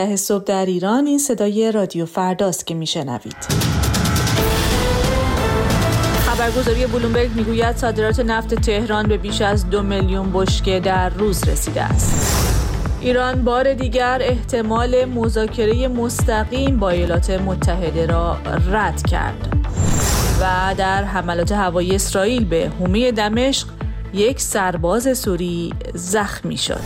صبح در ایران. این صدای رادیو فرداست که میشنوید. خبرگزاری بلومبرگ میگوید صادرات نفت تهران به بیش از 2 میلیون بشکه در روز رسیده است. ایران بار دیگر احتمال مذاکره مستقیم با ایالات متحده را رد کرد. و در حملات هوایی اسرائیل به حومه دمشق یک سرباز سوری زخمی شد.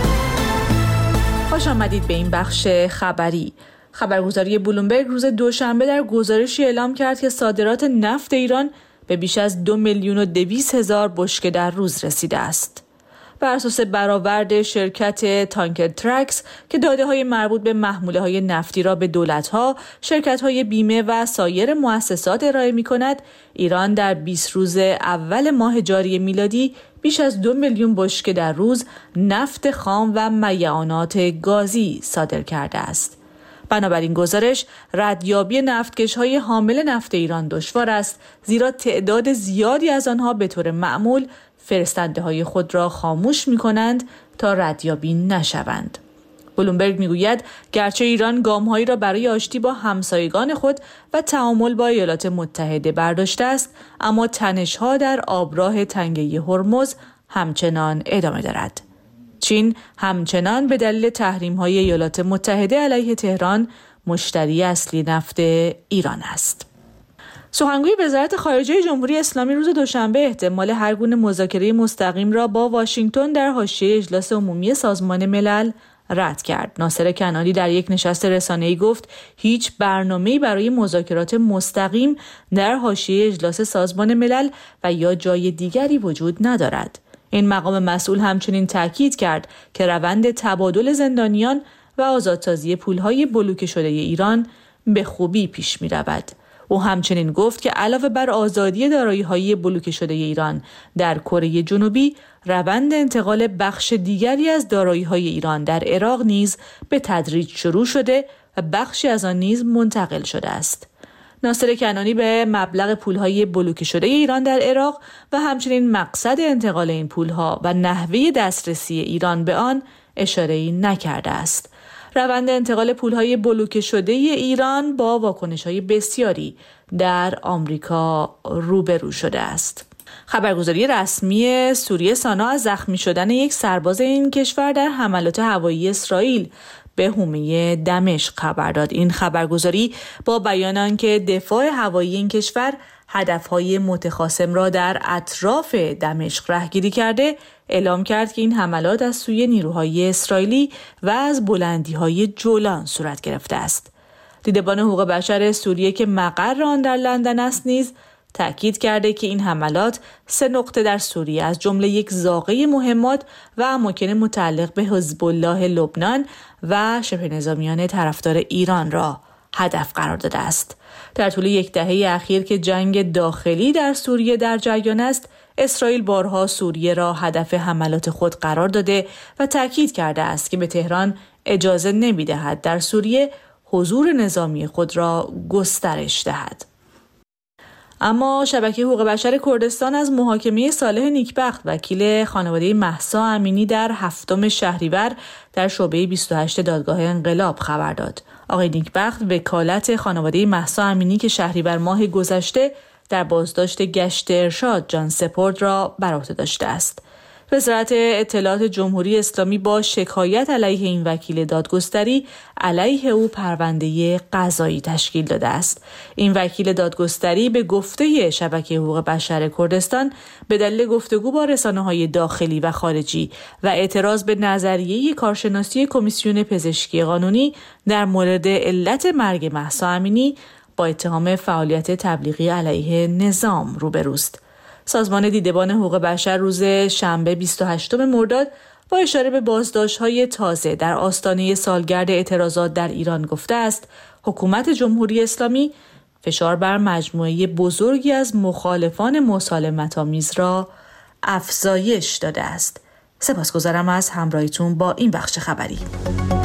خوش آمدید به این بخش خبری. خبرگزاری بلومبرگ روز دوشنبه در گزارشی اعلام کرد که صادرات نفت ایران به بیش از 2,200,000 بشکه در روز رسیده است. بر اساس برآورد شرکت تانکر ترکس که داده‌های مربوط به محموله‌های نفتی را به دولت‌ها، شرکت‌های بیمه و سایر مؤسسات ارائه می‌کند، ایران در 20 روز اول ماه جاری میلادی بیش از 2 میلیون بشکه در روز نفت خام و میعانات گازی صادر کرده است. بنابراین گزارش ردیابی نفتکش‌های حامل نفت ایران دشوار است، زیرا تعداد زیادی از آنها به طور معمول فرستنده‌های خود را خاموش می‌کنند تا ردیابی نشوند. بلومبرگ می‌گوید گرچه ایران گام‌هایی را برای آشتی با همسایگان خود و تعامل با ایالات متحده برداشته است، اما تنش‌ها در آبراه تنگه هرمز همچنان ادامه دارد. چین همچنان به دلیل تحریم‌های ایالات متحده علیه تهران مشتری اصلی نفت ایران است. سخنگوی وزارت خارجه جمهوری اسلامی روز دوشنبه احتمال هر گونه مذاکره مستقیم را با واشنگتن در حاشیه اجلاس عمومی سازمان ملل رد کرد. ناصر کنعانی در یک نشست رسانه‌ای گفت هیچ برنامه‌ای برای مذاکرات مستقیم در حاشیه اجلاس سازمان ملل و یا جای دیگری وجود ندارد. این مقام مسئول همچنین تاکید کرد که روند تبادل زندانیان و آزادسازی پولهای بلوکه شده ایران به خوبی پیش می‌رود. او همچنین گفت که علاوه بر آزادی دارایی‌های بلوکه شده ایران در کره جنوبی، روند انتقال بخش دیگری از دارایی‌های ایران در عراق نیز به تدریج شروع شده و بخشی از آن نیز منتقل شده است. ناصر کنعانی به مبلغ پولهای بلوکه شده ایران در عراق و همچنین مقصد انتقال این پولها و نحوه دسترسی ایران به آن اشاره‌ای نکرده است. روند انتقال پولهای بلوکه شده ایران با واکنش‌های بسیاری در آمریکا روبرو شده است. خبرگزاری رسمی سوریه سانا از زخمی شدن یک سرباز این کشور در حملات هوایی اسرائیل به حومه دمشق خبر داد. این خبرگزاری با بیان آنکه دفاع هوایی این کشور هدفهای متخاصم را در اطراف دمشق رهگیری کرده، اعلام کرد که این حملات از سوی نیروهای اسرائیلی و از بلندی‌های جولان صورت گرفته است. دیدبان حقوق بشر سوریه که مقر آن در لندن است نیز تأکید کرده که این حملات 3 نقطه در سوریه از جمله یک زاغه مهمات و اماکن متعلق به حزب الله لبنان و شبه نظامیان طرفدار ایران را هدف قرار داده است. در طول یک دهه اخیر که جنگ داخلی در سوریه در جریان است، اسرائیل بارها سوریه را هدف حملات خود قرار داده و تأکید کرده است که به تهران اجازه نمی‌دهد در سوریه حضور نظامی خود را گسترش دهد. اما شبکه حقوق بشر کردستان از محاکمه صالح نیکبخت وکیل خانواده مهسا امینی در 7 شهریور در شعبه 28 دادگاه انقلاب خبر داد. آقای نیکبخت وکالت خانواده مهسا امینی که شهریور ماه گذشته در بازداشت گشت ارشاد جان سپرد را بر عهده داشته است. وزارت اطلاعات جمهوری اسلامی با شکایت علیه این وکیل دادگستری علیه او پرونده قضایی تشکیل داده است. این وکیل دادگستری به گفته شبکه حقوق بشر کردستان به دلیل گفتگو با رسانه‌های داخلی و خارجی و اعتراض به نظریه کارشناسی کمیسیون پزشکی قانونی در مورد علت مرگ مهسا امینی با اتهام فعالیت تبلیغی علیه نظام روبروست. سازمان دیدبان حقوق بشر روز شنبه 28 مرداد با اشاره به بازداشت‌های تازه در آستانه سالگرد اعتراضات در ایران گفته است حکومت جمهوری اسلامی فشار بر مجموعه بزرگی از مخالفان مسالمت‌آمیز را افزایش داده است. سپاسگزارم از همراهیتون با این بخش خبری.